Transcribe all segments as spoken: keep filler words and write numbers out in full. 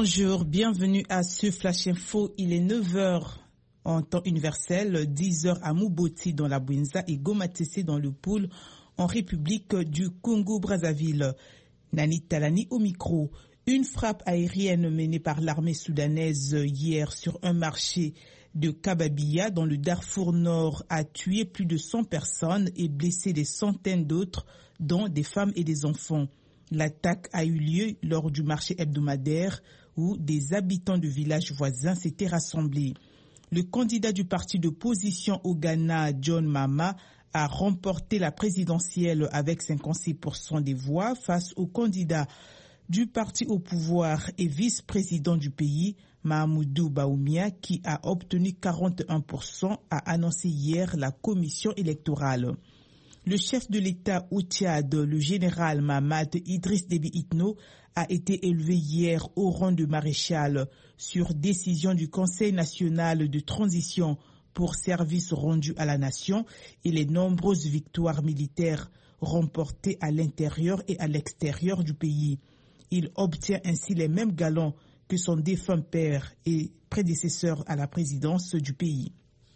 Bonjour, bienvenue à ce Flash Info. Il est neuf heures en temps universel, dix heures à Muboti dans la Bouinza et Gomatese dans le Poul en République du Congo-Brazzaville. Nani Talani au micro. Une frappe aérienne menée par l'armée soudanaise hier sur un marché de Kababia dans le Darfour Nord a tué plus de cent personnes et blessé des centaines d'autres, dont des femmes et des enfants. L'attaque a eu lieu lors du marché hebdomadaire où des habitants de villages voisins s'étaient rassemblés. Le candidat du parti d'opposition au Ghana, John Mahama, a remporté la présidentielle avec cinquante-six pour cent des voix face au candidat du parti au pouvoir et vice-président du pays, Mahamoudou Baoumia, qui a obtenu quarante et un pour cent, a annoncé hier la commission électorale. Le chef de l'État au Tchad, le général Mahamad Idriss Déby Itno, a été élevé hier au rang de maréchal sur décision du Conseil national de transition pour service rendu à la nation et les nombreuses victoires militaires remportées à l'intérieur et à l'extérieur du pays. Il obtient ainsi les mêmes galons que son défunt père et prédécesseur à la présidence du pays.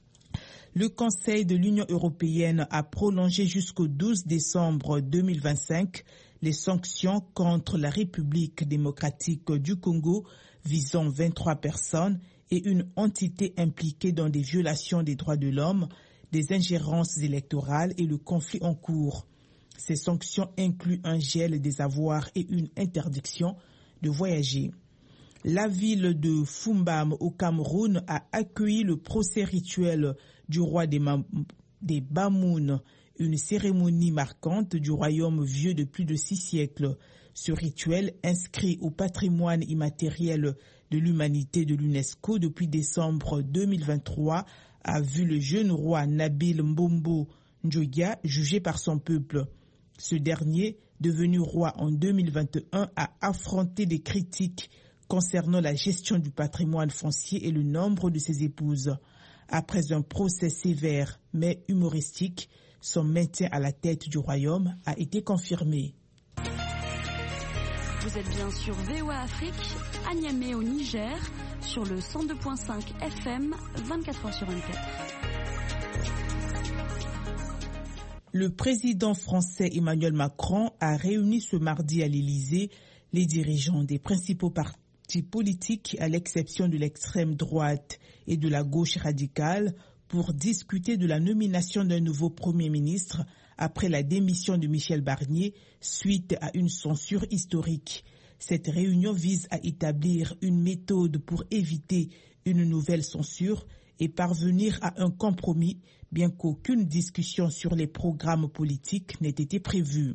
Le Conseil de l'Union européenne a prolongé jusqu'au douze décembre deux mille vingt-cinq les sanctions contre la République démocratique du Congo visant vingt-trois personnes et une entité impliquée dans des violations des droits de l'homme, des ingérences électorales et le conflit en cours. Ces sanctions incluent un gel des avoirs et une interdiction de voyager. La ville de Fumbam au Cameroun a accueilli le procès rituel du roi des, Ma- des Bamoun, une cérémonie marquante du royaume vieux de plus de six siècles. Ce rituel, inscrit au patrimoine immatériel de l'humanité de l'UNESCO depuis décembre deux mille vingt-trois, a vu le jeune roi Nabil Mbombo Ndjoya jugé par son peuple. Ce dernier, devenu roi en deux mille vingt et un, a affronté des critiques concernant la gestion du patrimoine foncier et le nombre de ses épouses. Après un procès sévère mais humoristique, son maintien à la tête du royaume a été confirmé. Vous êtes bien sur V O A Afrique, à Niamey au Niger, sur le cent deux virgule cinq F M, vingt-quatre heures sur vingt-quatre. Le président français Emmanuel Macron a réuni ce mardi à l'Élysée les dirigeants des principaux partis politiques, à l'exception de l'extrême droite et de la gauche radicale, pour discuter de la nomination d'un nouveau Premier ministre après la démission de Michel Barnier suite à une censure historique. Cette réunion vise à établir une méthode pour éviter une nouvelle censure et parvenir à un compromis, bien qu'aucune discussion sur les programmes politiques n'ait été prévue.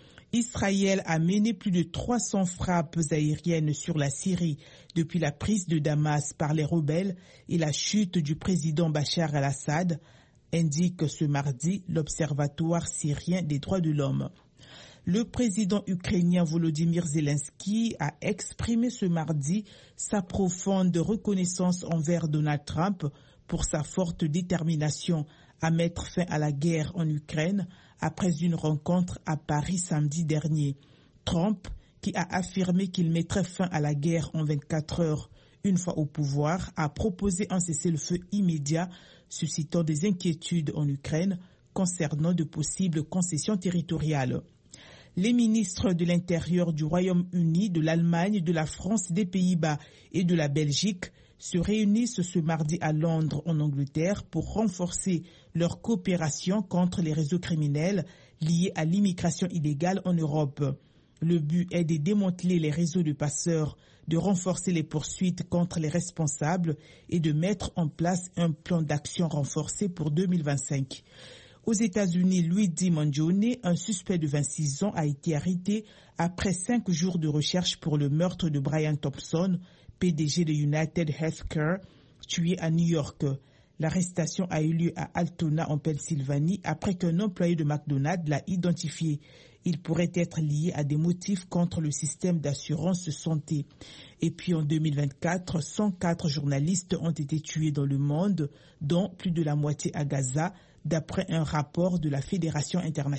Israël a mené plus de trois cents frappes aériennes sur la Syrie depuis la prise de Damas par les rebelles et la chute du président Bachar al-Assad, indique ce mardi l'Observatoire syrien des droits de l'homme. Le président ukrainien Volodymyr Zelensky a exprimé ce mardi sa profonde reconnaissance envers Donald Trump pour sa forte détermination à mettre fin à la guerre en Ukraine après une rencontre à Paris samedi dernier. Trump, qui a affirmé qu'il mettrait fin à la guerre en vingt-quatre heures une fois au pouvoir, a proposé un cessez-le-feu immédiat, suscitant des inquiétudes en Ukraine concernant de possibles concessions territoriales. Les ministres de l'Intérieur du Royaume-Uni, de l'Allemagne, de la France, des Pays-Bas et de la Belgique se réunissent ce mardi à Londres, en Angleterre, pour renforcer leur coopération contre les réseaux criminels liés à l'immigration illégale en Europe. Le but est de démanteler les réseaux de passeurs, de renforcer les poursuites contre les responsables et de mettre en place un plan d'action renforcé pour deux mille vingt-cinq. Aux États-Unis, Luigi Mangione, un suspect de vingt-six ans, a été arrêté après cinq jours de recherche pour le meurtre de Brian Thompson, P D G de United Healthcare, tué à New York. L'arrestation a eu lieu à Altona, en Pennsylvanie, après qu'un employé de McDonald's l'a identifié. Il pourrait être lié à des motifs contre le système d'assurance santé. Et puis en deux mille vingt-quatre, cent quatre journalistes ont été tués dans le monde, dont plus de la moitié à Gaza, d'après un rapport de la Fédération internationale